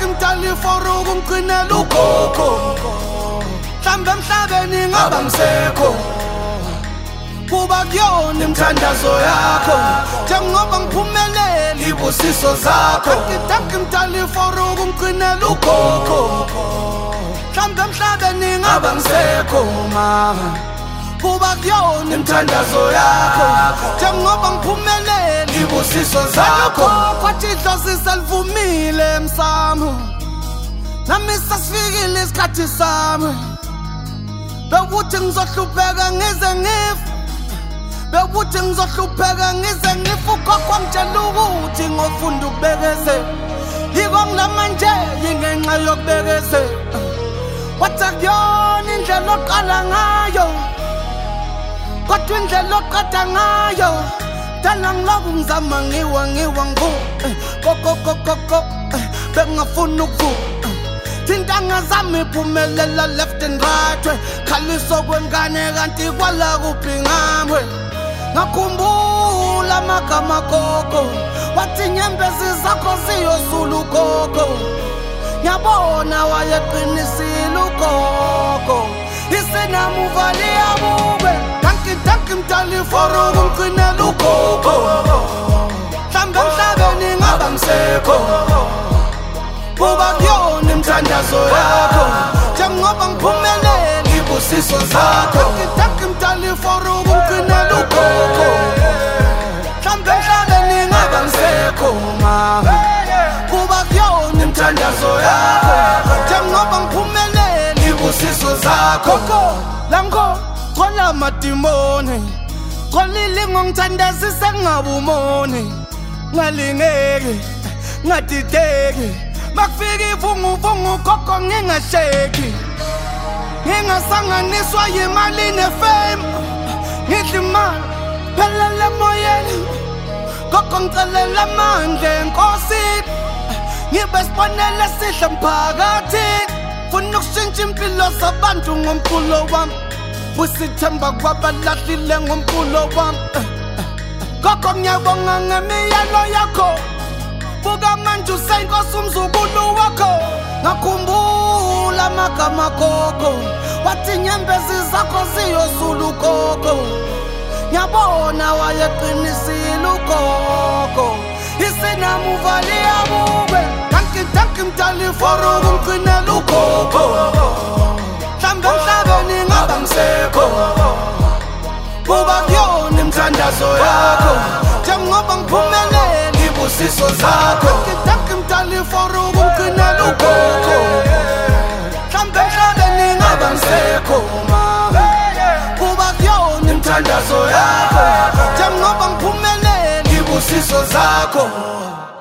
mdali for ukumgcinela ugogo mhlambe emhlabeni ngaba ngisekho kuba kuyona imithandazo yakho njengoba ngiphumelele ibusiso zakho mdali for ukumgcinela ugogo mhlambe emhlabeni ngaba ngisekho mama kuba kuyona imithandazo yakho njengoba ngiphumelele ibusiso zakho kwathi idlozi selivumile emsamo nami sasifikile isikhathi sami bewuthi ngizohlupheka ngize ngife bewuthi ngizohlupheka ngize ngife ukhokho ngitshela ukuthi ngofunda ukubekezela yiko ngilamanje yingenxa yokubekezela wathi akuyona indlela oqala ngayo kodwa indlela oqeda ngayo dala ngiloku ngizama ngiwa ngivu koko bengafuna ukuvuka thintanga zami iphumelela left and right khaliso kwengane kanti kwala kuphi ngamwe ngakhumbula amagama koko wathi nyembezi zakho ziyosula ukoko ngiyabona wayeqinisile ukoko isenamuvali yabube danki mdali for ukumgcinela ugogo mhlambe emhlabeni ngaba ngisekho kuba kuyona imithandazo yakho njengoba ngiphumelele ibusiso zakho danki mdali for ukumgcinela ugogo mhlambe emhlabeni ngaba ngisekho mama kuba kuyona imithandazo yakho njengoba ngiphumelele ibusiso zakho lango kola madimoni kolili ngongithandazise ngabumoni ngalingeke ngadideki makufika ivunguvungu koko ngingasheki ngingasanganiswa yimali nefame ngidla imali phelele emoyeni koko ngicelela amandla enkosini ngibe sibonele sihle mphakathini funa ukushintsha impilo zabantu ngomculo wami busithemba kwabalahlile ngomculo wami koko ngiyabonga ngemiyalo yakho buka manje usayinkosi umzukulu wakho ngakhumbula amagama koko wathi nyembezi zakho ziyosula ukoko ngiyabona wayeqinisile ukoko isenamuvali yabube danki mdali for ukumgcinela ugogo mhlambe emhlabeni ngaba ngisekho kuba kuyona imithandazo yakho njengoba ngiphumelele ibusiso zakho danki mdali for ukumgcinela ugogo mhlambe emhlabeni ngaba ngisekho mama kuba kuyona imithandazo yakho njengoba ngiphumelele ibusiso zakho